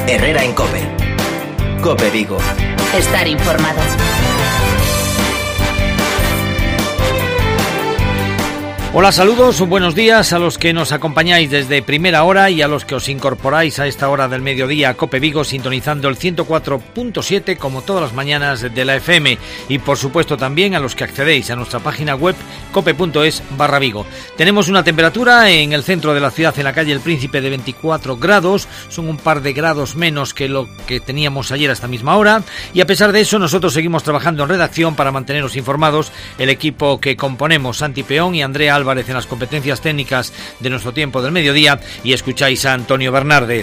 Herrera en COPE. COPE Vigo. Estar informado. Hola, saludos, buenos días a los que nos acompañáis desde primera hora y a los que os incorporáis a esta hora del mediodía a COPE Vigo sintonizando el 104.7 como todas las mañanas de la FM y por supuesto también a los que accedéis a nuestra página web cope.es/Vigo. Tenemos una temperatura en el centro de la ciudad, en la calle El Príncipe, de 24 grados, son un par de grados menos que lo que teníamos ayer a esta misma hora y a pesar de eso nosotros seguimos trabajando en redacción para manteneros informados, el equipo que componemos, Santi Peón y Andrea Álvarez en las competencias técnicas de nuestro tiempo del mediodía y escucháis a Antonio Bernárdez.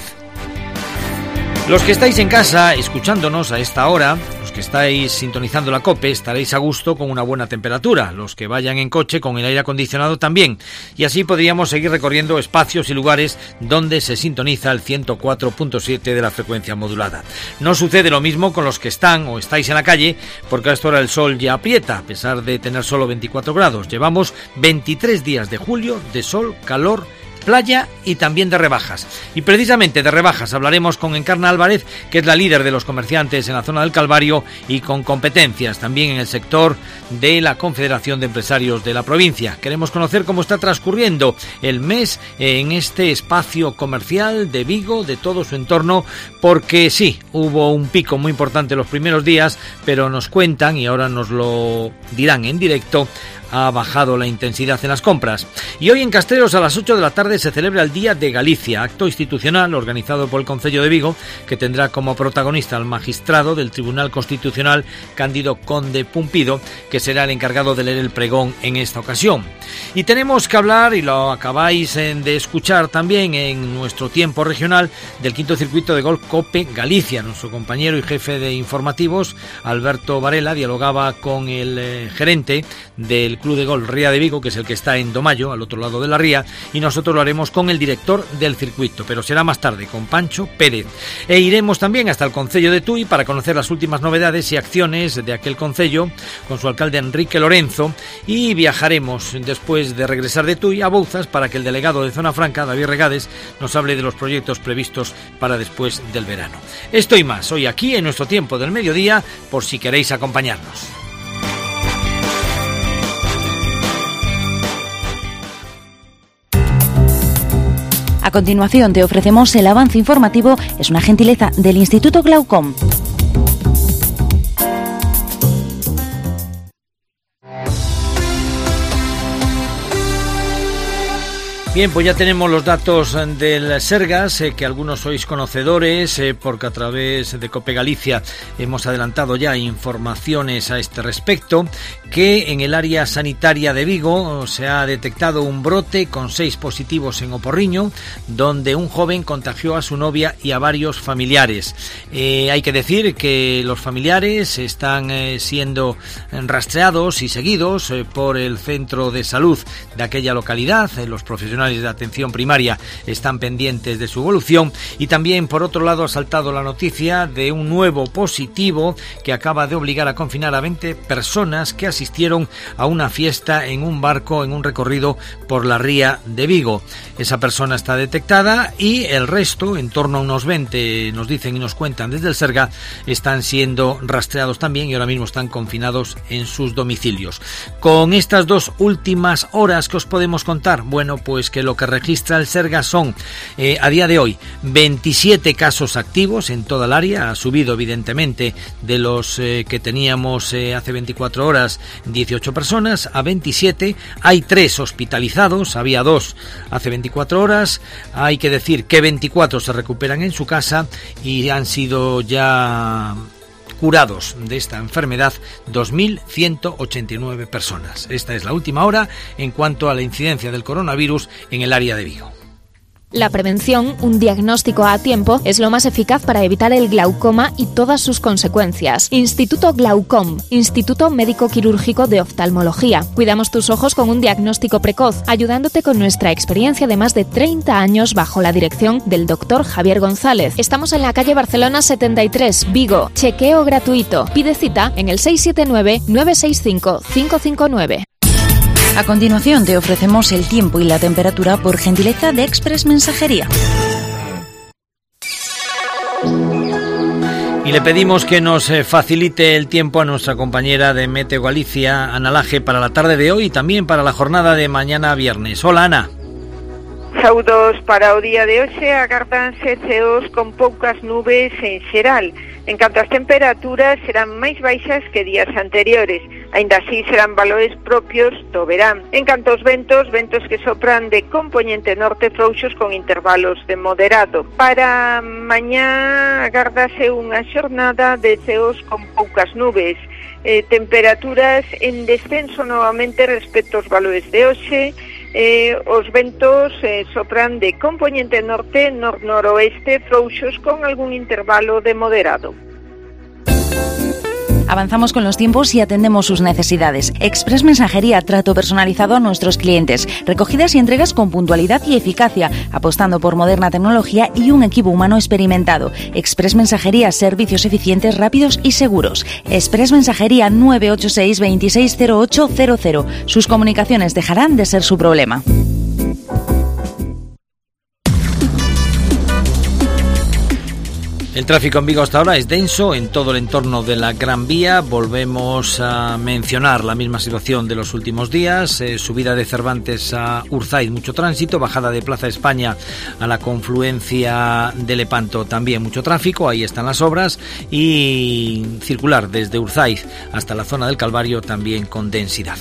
Los que estáis en casa escuchándonos a esta hora, los que estáis sintonizando la COPE, estaréis a gusto con una buena temperatura, los que vayan en coche con el aire acondicionado también, y así podríamos seguir recorriendo espacios y lugares donde se sintoniza el 104.7 de la frecuencia modulada. No sucede lo mismo con los que están o estáis en la calle, porque a esta hora el sol ya aprieta, a pesar de tener solo 24 grados. Llevamos 23 días de julio de sol, calor, playa y también de rebajas. Y precisamente de rebajas hablaremos con Encarna Álvarez, que es la líder de los comerciantes en la zona del Calvario y con competencias también en el sector de la Confederación de Empresarios de la provincia. Queremos conocer cómo está transcurriendo el mes en este espacio comercial de Vigo, de todo su entorno, porque sí, hubo un pico muy importante los primeros días, pero nos cuentan, y ahora nos lo dirán en directo, ha bajado la intensidad en las compras. Y hoy en Castreros a las 8 de la tarde se celebra el Día de Galicia, acto institucional organizado por el Concello de Vigo, que tendrá como protagonista al magistrado del Tribunal Constitucional, Cándido Conde Pumpido, que será el encargado de leer el pregón en esta ocasión. Y tenemos que hablar, y lo acabáis de escuchar también en nuestro tiempo regional, del quinto circuito de golf COPE Galicia. Nuestro compañero y jefe de informativos, Alberto Varela, dialogaba con el gerente del Club de Golf Ría de Vigo, que es el que está en Domayo, al otro lado de la ría, y nosotros lo haremos con el director del circuito, pero será más tarde, con Pancho Pérez. E iremos también hasta el concello de Tui para conocer las últimas novedades y acciones de aquel concello, con su alcalde Enrique Lorenzo, y viajaremos después de regresar de Tui a Bouzas para que el delegado de Zona Franca, David Regades, nos hable de los proyectos previstos para después del verano. Esto y más, hoy aquí en nuestro tiempo del mediodía, por si queréis acompañarnos. A continuación te ofrecemos el avance informativo, es una gentileza del Instituto Glaucom. Bien, pues ya tenemos los datos del Sergas, que algunos sois conocedores, porque a través de COPE Galicia hemos adelantado ya informaciones a este respecto, que en el área sanitaria de Vigo se ha detectado un brote con 6 positivos en Oporriño, donde un joven contagió a su novia y a varios familiares. Hay que decir que los familiares están siendo rastreados y seguidos por el centro de salud de aquella localidad. Los profesionales de atención primaria están pendientes de su evolución y también, por otro lado, ha saltado la noticia de un nuevo positivo que acaba de obligar a confinar a 20 personas que asistieron a una fiesta en un barco en un recorrido por la ría de Vigo. Esa persona está detectada y el resto, en torno a unos 20, nos dicen y nos cuentan desde el Serga, están siendo rastreados también y ahora mismo están confinados en sus domicilios. Con estas 2 últimas horas, ¿qué os podemos contar? Bueno, pues que lo que registra el Serga son, a día de hoy, 27 casos activos en toda el área. Ha subido, evidentemente, de los que teníamos hace 24 horas, 18 personas, a 27. Hay 3 hospitalizados, había 2 hace 24 horas. Hay que decir que 24 se recuperan en su casa y han sido ya curados de esta enfermedad 2.189 personas. Esta es la última hora en cuanto a la incidencia del coronavirus en el área de Vigo. La prevención, un diagnóstico a tiempo, es lo más eficaz para evitar el glaucoma y todas sus consecuencias. Instituto Glaucom, Instituto Médico Quirúrgico de Oftalmología. Cuidamos tus ojos con un diagnóstico precoz, ayudándote con nuestra experiencia de más de 30 años bajo la dirección del Dr. Javier González. Estamos en la calle Barcelona 73, Vigo. Chequeo gratuito. Pide cita en el 679-965-559. A continuación te ofrecemos el tiempo y la temperatura por gentileza de Express Mensajería. Y le pedimos que nos facilite el tiempo a nuestra compañera de Meteo Galicia, Ana Laje, para la tarde de hoy y también para la jornada de mañana viernes. Hola, Ana. Saúdos para o día de hoxe, agárdanse ceos con poucas nubes en xeral. En canto ás temperaturas, serán máis baixas que días anteriores. Aínda así serán valores propios do verán. En canto aos ventos que sopran de compoñente norte frouxos con intervalos de moderado. Para mañá agárdase unha xornada de ceos con poucas nubes. Temperaturas en descenso novamente respecto aos valores de hoxe. Os ventos sopran de compoñente norte, noroeste, frouxos con algún intervalo de moderado. Avanzamos con los tiempos y atendemos sus necesidades. Express Mensajería, trato personalizado a nuestros clientes. Recogidas y entregas con puntualidad y eficacia, apostando por moderna tecnología y un equipo humano experimentado. Express Mensajería, servicios eficientes, rápidos y seguros. Express Mensajería 986 260800. Sus comunicaciones dejarán de ser su problema. El tráfico en Vigo hasta ahora es denso en todo el entorno de la Gran Vía. Volvemos a mencionar la misma situación de los últimos días. Subida de Cervantes a Urzaiz, mucho tránsito. Bajada de Plaza España a la confluencia de Lepanto, también mucho tráfico. Ahí están las obras. Y circular desde Urzaiz hasta la zona del Calvario, también con densidad.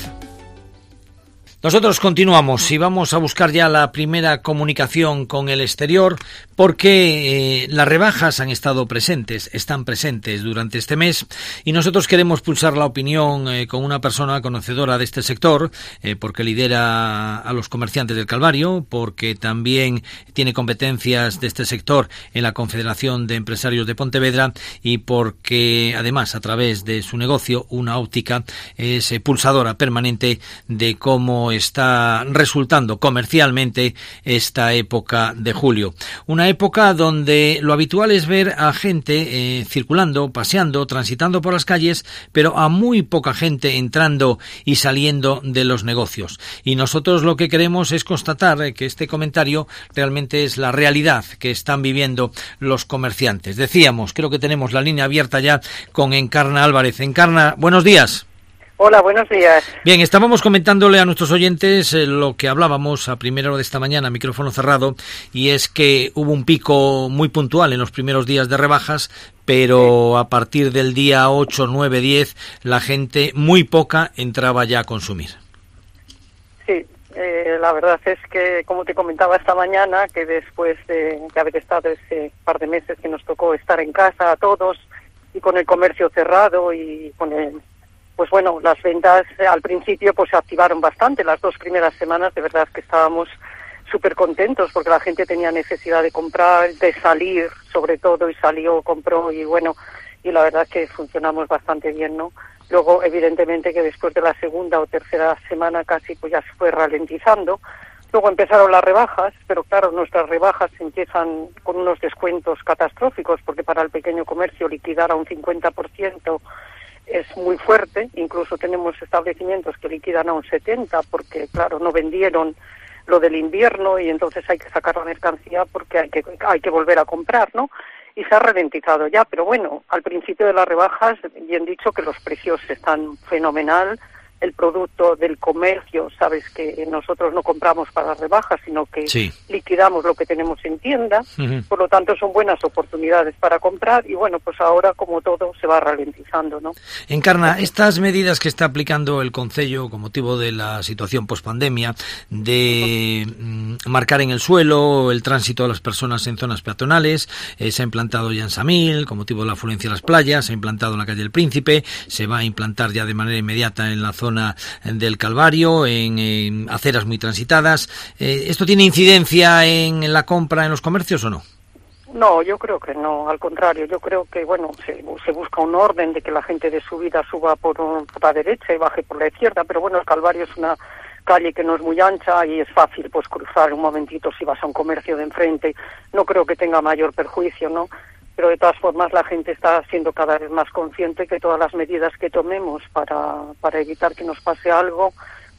Nosotros continuamos y vamos a buscar ya la primera comunicación con el exterior, porque las rebajas están presentes durante este mes, y nosotros queremos pulsar la opinión con una persona conocedora de este sector, porque lidera a los comerciantes del Calvario, porque también tiene competencias de este sector en la Confederación de Empresarios de Pontevedra, y porque además a través de su negocio, Una Óptica, es pulsadora permanente de cómo está resultando comercialmente esta época de julio. Una época donde lo habitual es ver a gente circulando, paseando, transitando por las calles, pero a muy poca gente entrando y saliendo de los negocios. Y nosotros lo que queremos es constatar que este comentario realmente es la realidad que están viviendo los comerciantes. Decíamos, creo que tenemos la línea abierta ya con Encarna Álvarez. Encarna, buenos días. Hola, buenos días. Bien, estábamos comentándole a nuestros oyentes lo que hablábamos a primera hora de esta mañana, micrófono cerrado, y es que hubo un pico muy puntual en los primeros días de rebajas, pero a partir del día 8, 9, 10, la gente muy poca entraba ya a consumir. Sí, la verdad es que, como te comentaba esta mañana, que después de haber estado ese par de meses que nos tocó estar en casa a todos, y con el comercio cerrado y con el... Pues bueno, las ventas al principio pues se activaron bastante. Las 2 primeras semanas de verdad que estábamos súper contentos porque la gente tenía necesidad de comprar, de salir sobre todo, y salió, compró, y bueno, y la verdad que funcionamos bastante bien, ¿no? Luego, evidentemente, que después de la segunda o tercera semana casi pues ya se fue ralentizando. Luego empezaron las rebajas, pero claro, nuestras rebajas empiezan con unos descuentos catastróficos, porque para el pequeño comercio liquidar a un 50% es muy fuerte. Incluso tenemos establecimientos que liquidan a un 70%, porque claro, no vendieron lo del invierno y entonces hay que sacar la mercancía porque hay que volver a comprar, ¿no? Y se ha ralentizado ya, pero bueno, al principio de las rebajas, bien dicho que los precios están fenomenal. El producto del comercio, sabes que nosotros no compramos para las rebajas, sino que liquidamos lo que tenemos en tienda. Por lo tanto, son buenas oportunidades para comprar, y bueno, pues ahora, como todo, se va ralentizando, ¿no? Encarna, estas medidas que está aplicando el Concello con motivo de la situación pospandemia, de marcar en el suelo el tránsito de las personas en zonas peatonales, se ha implantado ya en Samil, con motivo de la afluencia a las playas, se ha implantado en la calle del Príncipe, se va a implantar ya de manera inmediata en la zona del Calvario, en aceras muy transitadas. ¿Esto tiene incidencia en la compra en los comercios o no? No, yo creo que no, al contrario, yo creo que, bueno, se busca un orden de que la gente de subida suba por la derecha y baje por la izquierda, pero bueno, el Calvario es una calle que no es muy ancha y es fácil pues cruzar un momentito si vas a un comercio de enfrente. No creo que tenga mayor perjuicio, ¿no? Pero de todas formas la gente está siendo cada vez más consciente que todas las medidas que tomemos para evitar que nos pase algo,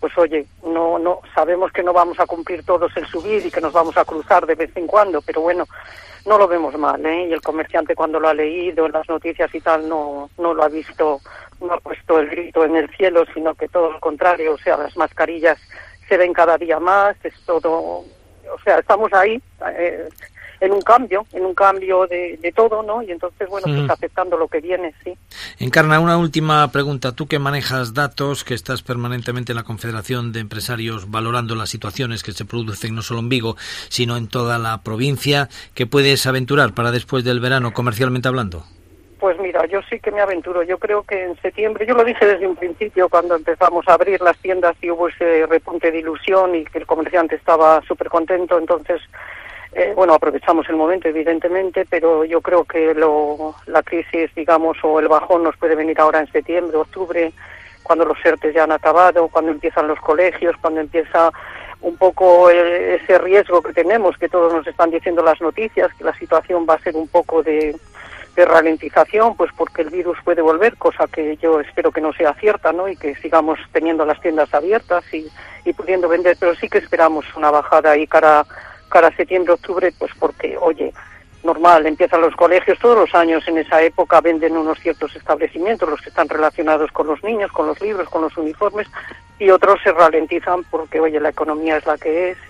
pues oye, no sabemos que no vamos a cumplir todos el subir y que nos vamos a cruzar de vez en cuando, pero bueno, no lo vemos mal, ¿eh? Y el comerciante cuando lo ha leído en las noticias y tal no lo ha visto, no ha puesto el grito en el cielo, sino que todo lo contrario, o sea, las mascarillas se ven cada día más, es todo, o sea, estamos ahí en un cambio de todo, ¿no? Y entonces, bueno, pues aceptando lo que viene, sí. Encarna, una última pregunta. Tú que manejas datos, que estás permanentemente en la Confederación de Empresarios valorando las situaciones que se producen no solo en Vigo, sino en toda la provincia, ¿qué puedes aventurar para después del verano, comercialmente hablando? Pues mira, yo sí que me aventuro. Yo creo que en septiembre, yo lo dije desde un principio cuando empezamos a abrir las tiendas y hubo ese repunte de ilusión y que el comerciante estaba súper contento, entonces... bueno, aprovechamos el momento, evidentemente, pero yo creo que la crisis, digamos, o el bajón nos puede venir ahora en septiembre, octubre, cuando los ERTEs ya han acabado, cuando empiezan los colegios, cuando empieza un poco ese riesgo que tenemos, que todos nos están diciendo las noticias, que la situación va a ser un poco de ralentización, pues porque el virus puede volver, cosa que yo espero que no sea cierta, ¿no? Y que sigamos teniendo las tiendas abiertas y pudiendo vender, pero sí que esperamos una bajada ahí cara a septiembre, octubre, pues porque, oye, normal, empiezan los colegios todos los años, en esa época venden unos ciertos establecimientos, los que están relacionados con los niños, con los libros, con los uniformes, y otros se ralentizan porque, oye, la economía es la que es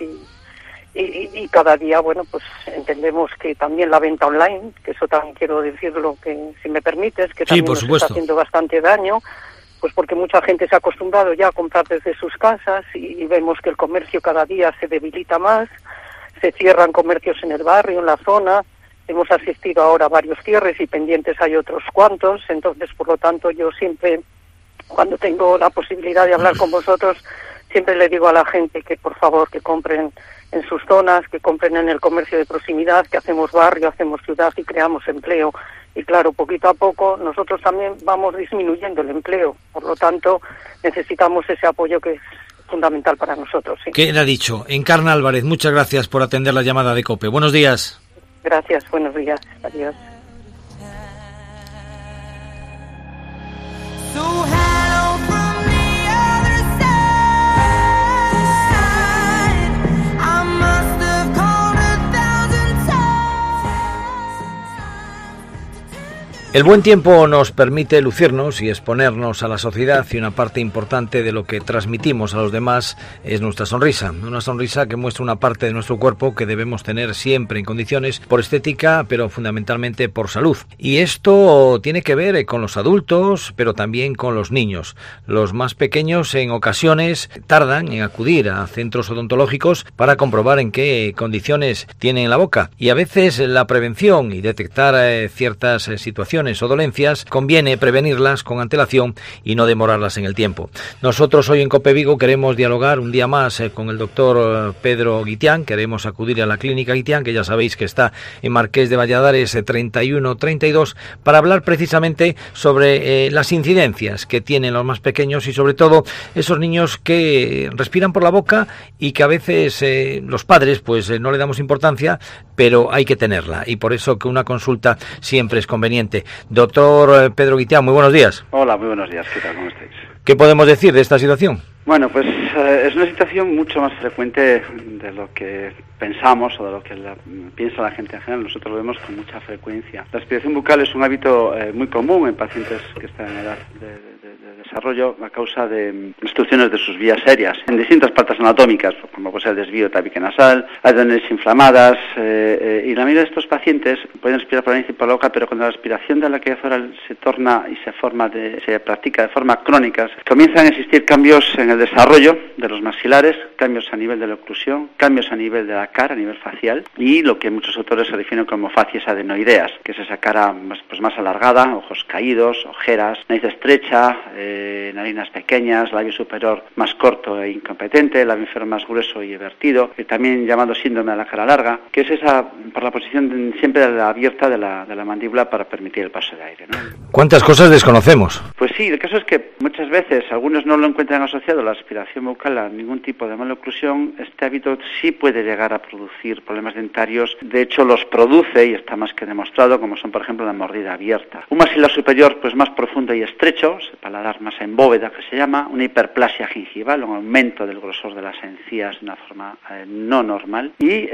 y cada día, bueno, pues entendemos que también la venta online, que eso también quiero decirlo, que si me permites, que también nos está haciendo bastante daño, pues porque mucha gente se ha acostumbrado ya a comprar desde sus casas y vemos que el comercio cada día se debilita más. Se cierran comercios en el barrio, en la zona, hemos asistido ahora a varios cierres y pendientes hay otros cuantos, entonces por lo tanto yo siempre, cuando tengo la posibilidad de hablar con vosotros, siempre le digo a la gente que por favor que compren en sus zonas, que compren en el comercio de proximidad, que hacemos barrio, hacemos ciudad y creamos empleo. Y claro, poquito a poco nosotros también vamos disminuyendo el empleo, por lo tanto necesitamos ese apoyo que es fundamental para nosotros. Sí. Queda dicho. Encarna Álvarez, muchas gracias por atender la llamada de COPE. Buenos días. Gracias, buenos días. Adiós. El buen tiempo nos permite lucirnos y exponernos a la sociedad y una parte importante de lo que transmitimos a los demás es nuestra sonrisa. Una sonrisa que muestra una parte de nuestro cuerpo que debemos tener siempre en condiciones por estética, pero fundamentalmente por salud. Y esto tiene que ver con los adultos, pero también con los niños. Los más pequeños en ocasiones tardan en acudir a centros odontológicos para comprobar en qué condiciones tienen la boca. Y a veces la prevención y detectar ciertas situaciones o dolencias, conviene prevenirlas con antelación y no demorarlas en el tiempo. Nosotros hoy en COPE Vigo queremos dialogar un día más con el doctor Pedro Guitián, queremos acudir a la clínica Guitián, que ya sabéis que está en Marqués de Valladares 3132, para hablar precisamente sobre las incidencias que tienen los más pequeños y sobre todo esos niños que respiran por la boca y que a veces los padres pues no le damos importancia, pero hay que tenerla y por eso que una consulta siempre es conveniente. Doctor Pedro Guitián, muy buenos días. Hola, muy buenos días. ¿Qué tal? ¿Cómo estáis? ¿Qué podemos decir de esta situación? Bueno, pues es una situación mucho más frecuente de lo que pensamos o de lo que piensa la gente en general. Nosotros lo vemos con mucha frecuencia. La aspiración bucal es un hábito muy común en pacientes que están en edad de desarrollo a causa de obstrucciones de sus vías aéreas en distintas partes anatómicas, como puede ser el desvío tabique nasal, adenoides inflamadas, y la mayoría de estos pacientes pueden respirar por la nariz y por la boca, pero cuando la aspiración de la cavidad oral se torna y se practica de forma crónica, comienzan a existir cambios en el desarrollo de los maxilares, cambios a nivel de la oclusión, cambios a nivel de la cara, a nivel facial, y lo que muchos autores se definen como facies adenoideas, que es esa cara más alargada, ojos caídos, ojeras, nariz estrecha, narinas pequeñas, labio superior más corto e incompetente, labio inferior más grueso y evertido, también llamado síndrome de la cara larga, que es esa por la posición siempre abierta de la mandíbula para permitir el paso de aire, ¿no? ¿Cuántas cosas desconocemos? Pues sí, el caso es que muchas veces algunos no lo encuentran asociado a la aspiración bucal a ningún tipo de maloclusión. Este hábito sí puede llegar a producir problemas dentarios, de hecho los produce y está más que demostrado, como son por ejemplo la mordida abierta. Un maxilar superior pues más profundo y estrecho, el paladar más esquemas en bóveda, que se llama, una hiperplasia gingival, un aumento del grosor de las encías de una forma no normal,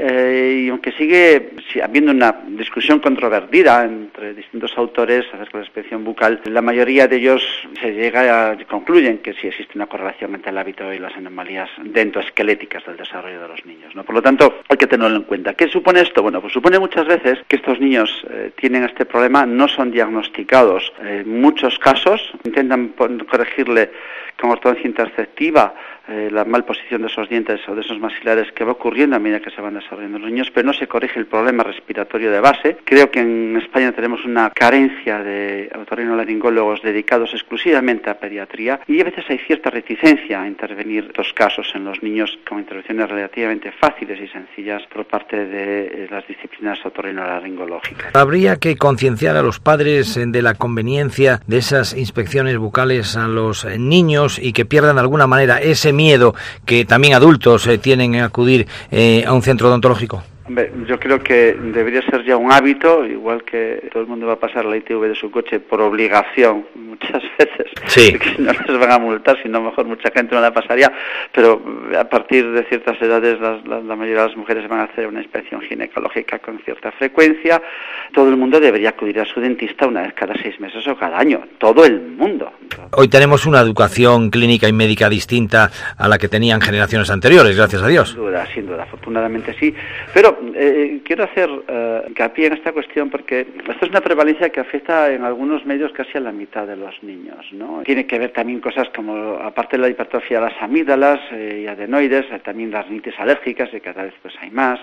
y aunque sigue habiendo una discusión controvertida entre distintos autores acerca de la inspección bucal, la mayoría de ellos concluyen que sí existe una correlación entre el hábito y las anomalías dentoesqueléticas del desarrollo de los niños, ¿no? Por lo tanto, hay que tenerlo en cuenta. ¿Qué supone esto? Bueno, pues supone muchas veces que estos niños tienen este problema, no son diagnosticados. En muchos casos intentan corregirle con ortodoncia interceptiva la mal posición de esos dientes o de esos maxilares que va ocurriendo a medida que se van desarrollando los niños, pero no se corrige el problema respiratorio de base. Creo que en España tenemos una carencia de otorrinolaringólogos dedicados exclusivamente a pediatría, y a veces hay cierta reticencia a intervenir estos casos en los niños con intervenciones relativamente fáciles y sencillas por parte de las disciplinas otorrinolaringológicas. Habría que concienciar a los padres de la conveniencia de esas inspecciones bucales a los niños y que pierdan de alguna manera ese miedo que también adultos tienen en acudir a un centro odontológico. Hombre, yo creo que debería ser ya un hábito, igual que todo el mundo va a pasar la ITV de su coche por obligación muchas veces, sí, que no les van a multar, sino mejor mucha gente no la pasaría, pero a partir de ciertas edades la mayoría de las mujeres van a hacer una inspección ginecológica con cierta frecuencia. Todo el mundo debería acudir a su dentista una vez cada 6 meses o cada año, todo el mundo. Hoy tenemos una educación clínica y médica distinta a la que tenían generaciones anteriores, gracias a Dios. Sin duda, afortunadamente sí, pero quiero hacer hincapié en esta cuestión porque esto es una prevalencia que afecta en algunos medios casi a la mitad de los niños, ¿no? Tiene que ver también cosas como, aparte de la hipertrofia de las amígdalas y adenoides, también las rinitis alérgicas, y cada vez pues hay más.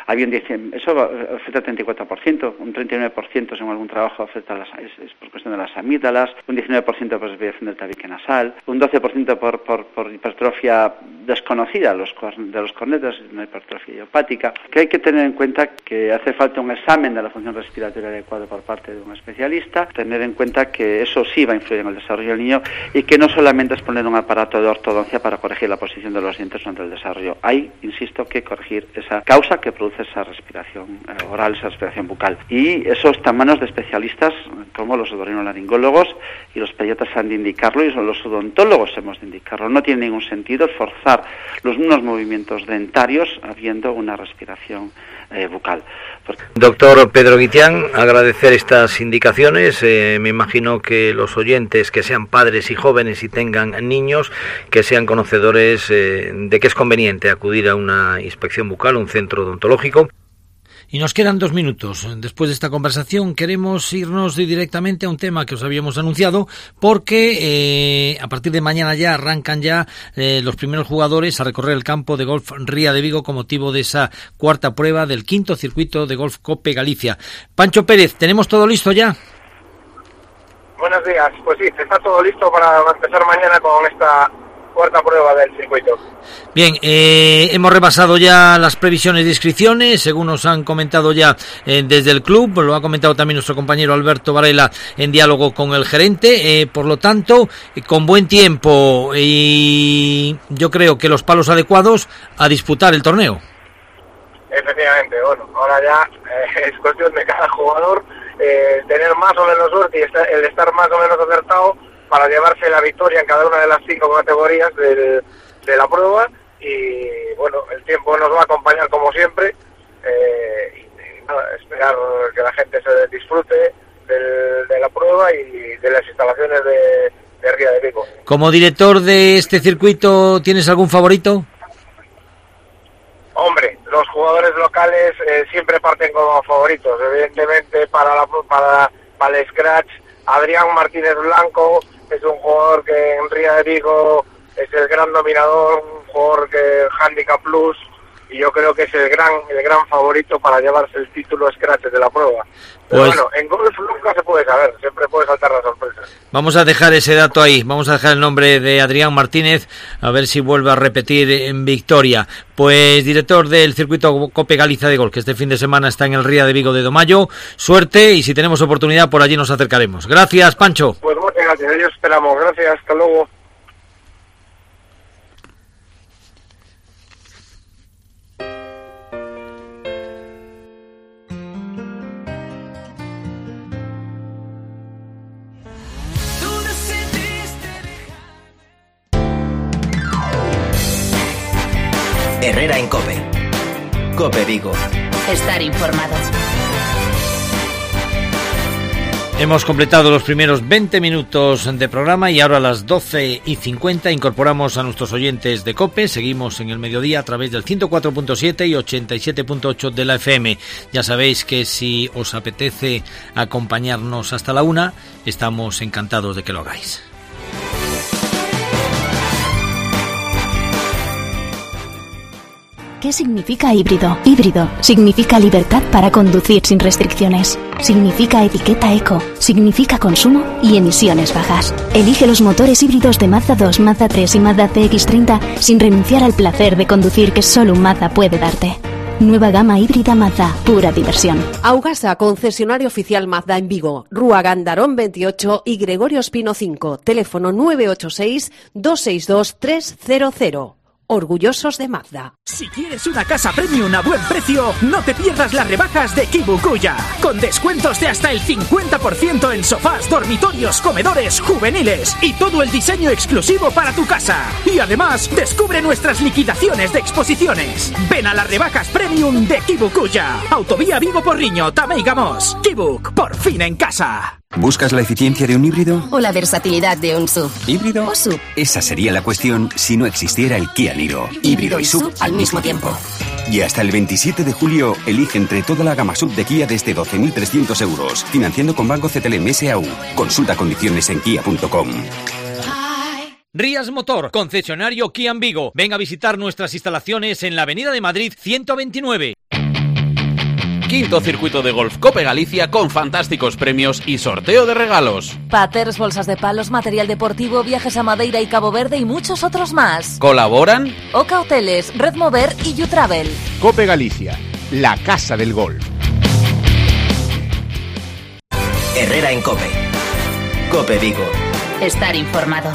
Eso afecta al 34%, un 39% según algún trabajo afecta es por cuestión de las amígdalas, un 19% por desviación del tabique nasal, un 12% por hipertrofia desconocida de los cornetes, una hipertrofia idiopática, que hay que tener en cuenta que hace falta un examen de la función respiratoria adecuado por parte de un especialista, tener en cuenta que eso sí va a influir en el desarrollo del niño y que no solamente es poner un aparato de ortodoncia para corregir la posición de los dientes durante el desarrollo. Hay, insisto, que corregir esa causa que produce esa respiración oral, esa respiración bucal. Y eso está en manos de especialistas como los otorrinolaringólogos, y los pediatras han de indicarlo y los odontólogos hemos de indicarlo. No tiene ningún sentido forzar los mismos movimientos dentarios habiendo una respiración bucal. Doctor Pedro Guitián, agradecer estas indicaciones. Me imagino que los oyentes, que sean padres y jóvenes y tengan niños, que sean conocedores de que es conveniente acudir a una inspección bucal, un centro odontológico. Y nos quedan 2 minutos. Después de esta conversación queremos irnos directamente a un tema que os habíamos anunciado, porque a partir de mañana ya arrancan los primeros jugadores a recorrer el campo de golf Ría de Vigo con motivo de esa 4ª prueba del 5º circuito de golf Cope Galicia. Pancho Pérez, ¿tenemos todo listo ya? Buenos días, pues sí, está todo listo para empezar mañana con esta 4ª prueba del circuito. Bien, hemos repasado ya las previsiones de inscripciones, según nos han comentado ya desde el club, lo ha comentado también nuestro compañero Alberto Varela en diálogo con el gerente, por lo tanto, con buen tiempo y yo creo que los palos adecuados a disputar el torneo. Efectivamente, bueno, ahora ya es cuestión de cada jugador tener más o menos suerte y el estar más o menos acertado para llevarse la victoria en cada una de las 5 categorías de la prueba. Y bueno, el tiempo nos va a acompañar como siempre, y nada, esperar que la gente se disfrute de la prueba y de las instalaciones de Ría de Vigo. Como director de este circuito, ¿tienes algún favorito? Hombre, los jugadores locales siempre parten como favoritos. Evidentemente para el scratch, Adrián Martínez Blanco es un jugador que en Ría de Vigo es el gran dominador, un jugador que Handicap Plus, y yo creo que es el gran favorito para llevarse el título scratch de la prueba. Pero pues, bueno, en golf nunca se puede saber, siempre puede saltar la sorpresa. Vamos a dejar ese dato ahí, vamos a dejar el nombre de Adrián Martínez, a ver si vuelve a repetir en victoria. Pues director del circuito Cope Galicia de golf, que este fin de semana está en el Ría de Vigo de Domayo, suerte y si tenemos oportunidad por allí nos acercaremos. Gracias, Pancho. Pues muchas gracias, ellos esperamos, gracias, hasta luego. Herrera en COPE. COPE Vigo. Estar informado. Hemos completado los primeros 20 minutos de programa y ahora a las 12:50 incorporamos a nuestros oyentes de COPE. Seguimos en el mediodía a través del 104.7 y 87.8 de la FM. Ya sabéis que si os apetece acompañarnos hasta la 1, estamos encantados de que lo hagáis. ¿Qué significa híbrido? Híbrido significa libertad para conducir sin restricciones. Significa etiqueta eco. Significa consumo y emisiones bajas. Elige los motores híbridos de Mazda 2, Mazda 3 y Mazda CX-30 sin renunciar al placer de conducir que solo un Mazda puede darte. Nueva gama híbrida Mazda, pura diversión. Augasa, concesionario oficial Mazda en Vigo. Rúa Gandarón 28 y Gregorio Espino 5. Teléfono 986-262-300. Orgullosos de Mazda. Si quieres una casa premium a buen precio, no te pierdas las rebajas de Kibukuya. Con descuentos de hasta el 50% en sofás, dormitorios, comedores, juveniles y todo el diseño exclusivo para tu casa. Y además, descubre nuestras liquidaciones de exposiciones. Ven a las rebajas premium de Kibukuya. Autovía Vigo Porriño, Tamei Gamos. Kibuk, por fin en casa. ¿Buscas la eficiencia de un híbrido? ¿O la versatilidad de un SUV? ¿Híbrido? ¿O SUV? Esa sería la cuestión si no existiera el Kia Niro. Híbrido y SUV al mismo tiempo. Y hasta el 27 de julio, elige entre toda la gama SUV de Kia desde 12.300 euros, financiando con Banco CTLM SAU. Consulta condiciones en kia.com. Rías Motor, concesionario Kia en Vigo. Ven a visitar nuestras instalaciones en la Avenida de Madrid 129. Quinto circuito de golf Cope Galicia con fantásticos premios y sorteo de regalos. Paters, bolsas de palos, material deportivo, viajes a Madeira y Cabo Verde y muchos otros más. ¿Colaboran? Oca Hoteles, Red Mover y YouTravel. Cope Galicia, la casa del golf. Herrera en COPE. COPE Vigo. Estar informado.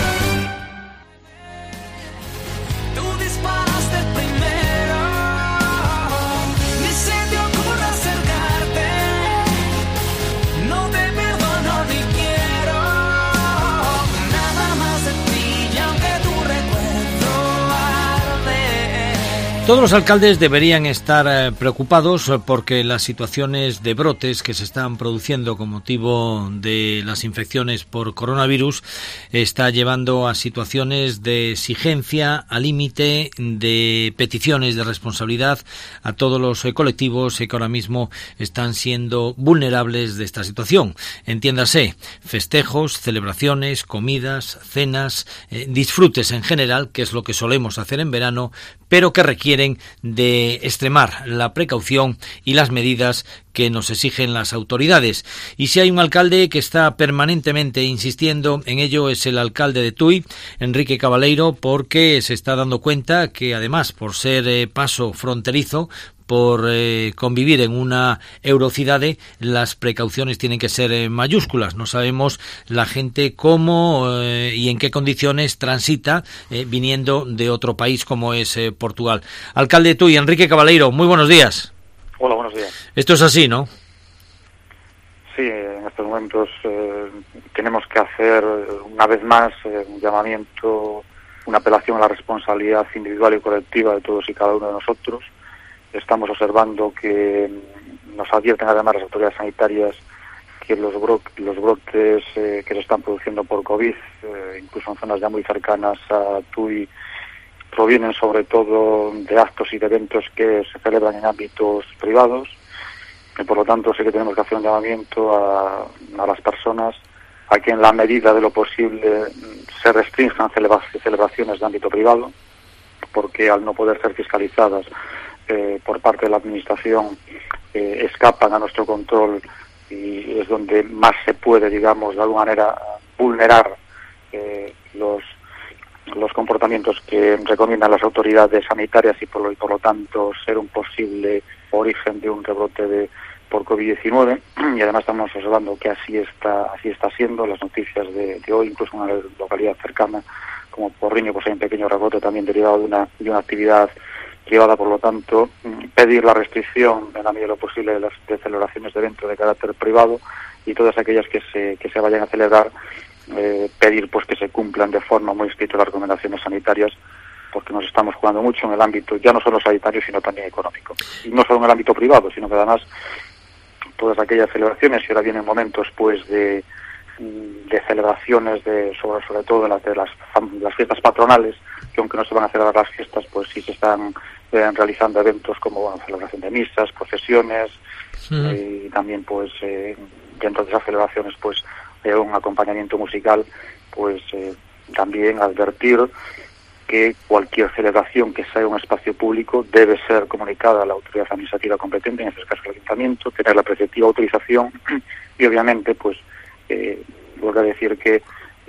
Todos los alcaldes deberían estar preocupados porque las situaciones de brotes que se están produciendo con motivo de las infecciones por coronavirus está llevando a situaciones de exigencia, al límite, de peticiones de responsabilidad a todos los colectivos que ahora mismo están siendo vulnerables de esta situación. Entiéndase, festejos, celebraciones, comidas, cenas, disfrutes en general, que es lo que solemos hacer en verano, pero que requieren de extremar la precaución y las medidas que nos exigen las autoridades. Y si hay un alcalde que está permanentemente insistiendo en ello es el alcalde de Tui, Enrique Cabaleiro, porque se está dando cuenta que además por ser paso fronterizo, por convivir en una eurocidade, las precauciones tienen que ser mayúsculas. No sabemos la gente cómo y en qué condiciones transita viniendo de otro país como es Portugal. Alcalde de Tui, Enrique Cabaleiro, muy buenos días. Hola, buenos días. Esto es así, ¿no? Sí, en estos momentos tenemos que hacer una vez más un llamamiento, una apelación a la responsabilidad individual y colectiva de todos y cada uno de nosotros. Estamos observando que nos advierten además las autoridades sanitarias que los brotes que se están produciendo por COVID, incluso en zonas ya muy cercanas a Tui, provienen sobre todo de actos y de eventos que se celebran en ámbitos privados. Y por lo tanto sí que tenemos que hacer un llamamiento a las personas a que en la medida de lo posible se restrinjan celebraciones de ámbito privado, porque al no poder ser fiscalizadas por parte de la Administración escapan a nuestro control y es donde más se puede, digamos, de alguna manera vulnerar los comportamientos que recomiendan las autoridades sanitarias y por lo tanto ser un posible origen de un rebrote por COVID-19. Y además estamos observando que así está siendo. Las noticias de hoy, incluso en una localidad cercana como Porriño, pues hay un pequeño rebrote también derivado de una actividad privada. Por lo tanto, pedir la restricción en la medida de lo posible de celebraciones de eventos de carácter privado y todas aquellas que se vayan a celebrar, pedir pues que se cumplan de forma muy estricta las recomendaciones sanitarias porque nos estamos jugando mucho en el ámbito, ya no solo sanitario, sino también económico. Y no solo en el ámbito privado, sino que además todas aquellas celebraciones, y ahora vienen momentos pues de celebraciones sobre todo de las fiestas patronales, que aunque no se van a celebrar las fiestas, pues sí se están realizando eventos como celebración de misas, procesiones, y también pues dentro de esas celebraciones pues un acompañamiento musical, pues también advertir que cualquier celebración que sea un espacio público debe ser comunicada a la autoridad administrativa competente, en este caso el ayuntamiento, tener la preceptiva autorización y obviamente pues vuelvo a decir que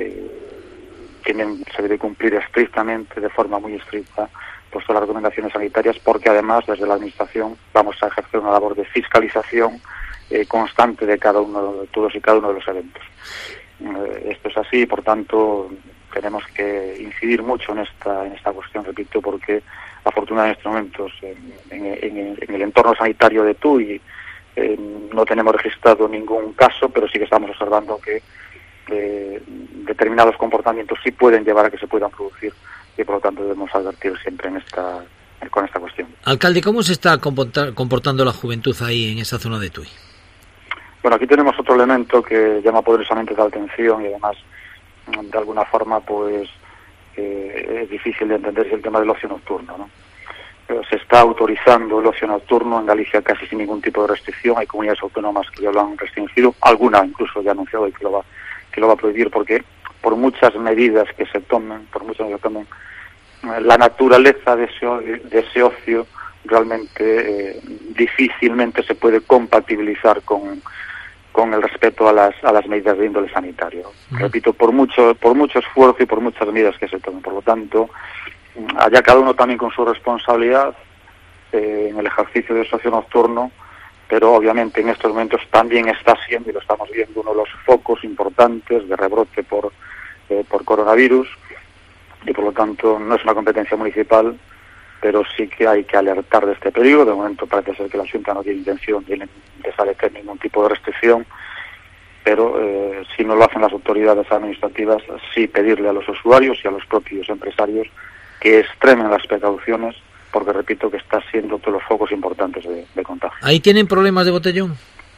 se debe cumplir estrictamente, de forma muy estricta, pues todas las recomendaciones sanitarias, porque además desde la administración vamos a ejercer una labor de fiscalización constante de todos y cada uno de los eventos. Esto es así, por tanto tenemos que incidir mucho en esta cuestión, repito, porque afortunadamente en estos momentos en el entorno sanitario de Tui no tenemos registrado ningún caso, pero sí que estamos observando que determinados comportamientos sí pueden llevar a que se puedan producir, y por lo tanto debemos advertir siempre con esta cuestión. Alcalde, ¿cómo se está comportando la juventud ahí en esa zona de Tui? Bueno, aquí tenemos otro elemento que llama poderosamente la atención y además de alguna forma pues es difícil de entender, es el tema del ocio nocturno, ¿no? Pero se está autorizando el ocio nocturno en Galicia casi sin ningún tipo de restricción. Hay comunidades autónomas que ya lo han restringido, alguna incluso ya ha anunciado y que lo va a prohibir, porque por muchas medidas que se tomen, la naturaleza de ese ocio realmente difícilmente se puede compatibilizar con el respeto a las medidas de índole sanitario. Repito, por mucho esfuerzo y por muchas medidas que se tomen. Por lo tanto, allá cada uno también con su responsabilidad en el ejercicio del ocio nocturno, pero obviamente en estos momentos también está siendo, y lo estamos viendo, uno de los focos importantes de rebrote por coronavirus, y por lo tanto no es una competencia municipal, pero sí que hay que alertar de este peligro. De momento parece ser que la Xunta no tiene intención de establecer ningún tipo de restricción, pero si no lo hacen las autoridades administrativas, sí pedirle a los usuarios y a los propios empresarios que extremen las precauciones, porque repito que está siendo todos los focos importantes de contagio. ¿Ahí tienen problemas de botellón?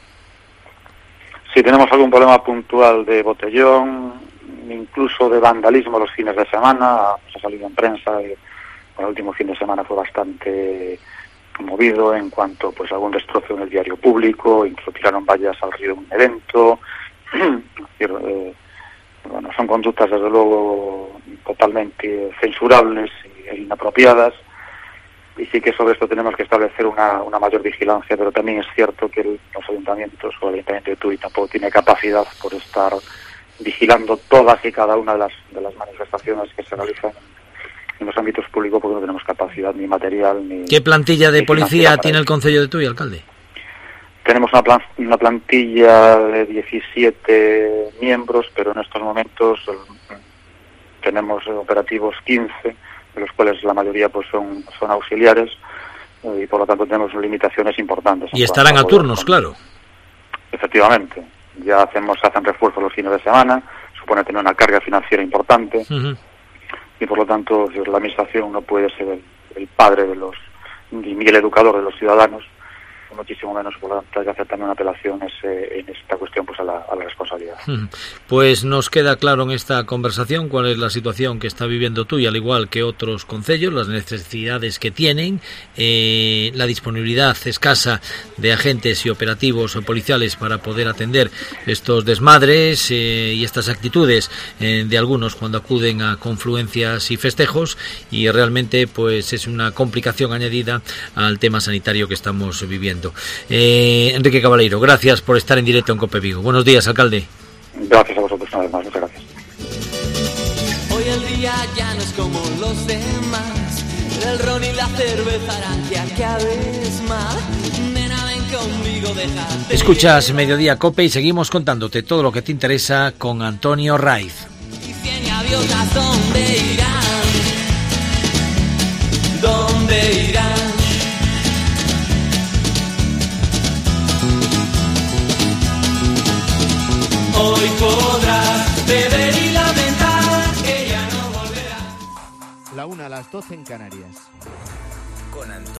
Sí, tenemos algún problema puntual de botellón, incluso de vandalismo los fines de semana. Ha salido en prensa. El último fin de semana fue bastante movido en cuanto pues algún destrozo en el diario público, incluso tiraron vallas al río en un evento. Bueno, son conductas desde luego totalmente censurables e inapropiadas, y sí que sobre esto tenemos que establecer una mayor vigilancia, pero también es cierto que los ayuntamientos o el Ayuntamiento de Tui tampoco tiene capacidad por estar vigilando todas y cada una de las manifestaciones que se realizan en los ámbitos públicos, porque no tenemos capacidad ni material ni... ¿Qué plantilla de policía tiene el concello de Tui, alcalde? Tenemos una plantilla de 17 miembros, pero en estos momentos tenemos operativos 15, de los cuales la mayoría pues son auxiliares, y por lo tanto tenemos limitaciones importantes. Y estarán a turnos, claro. Efectivamente. Ya hacen refuerzos los fines de semana, supone tener una carga financiera importante, y por lo tanto la administración no puede ser el padre ni el educador de los ciudadanos, muchísimo menos, por lo tanto hay que hacer también una apelación en esta cuestión pues a la responsabilidad. Pues nos queda claro en esta conversación cuál es la situación que está viviendo Tui, al igual que otros concellos, las necesidades que tienen, la disponibilidad escasa de agentes y operativos policiales para poder atender estos desmadres y estas actitudes de algunos cuando acuden a confluencias y festejos, y realmente pues es una complicación añadida al tema sanitario que estamos viviendo. Enrique Cabaleiro, gracias por estar en directo en COPE Vigo. Buenos días, alcalde. Gracias a vosotros una vez más, muchas gracias. Hoy el día ya no es como los demás, el ron y la cerveza harán que acabes mal. Nena, ven conmigo, déjate. Escuchas Mediodía COPE y seguimos contándote todo lo que te interesa con Antonio Raiz. Y 100 gaviotas, ¿dónde irán? ¿Dónde irán? Hoy podrás beber y lamentar que ya no volverás. la 1, a las 12 en Canarias. Con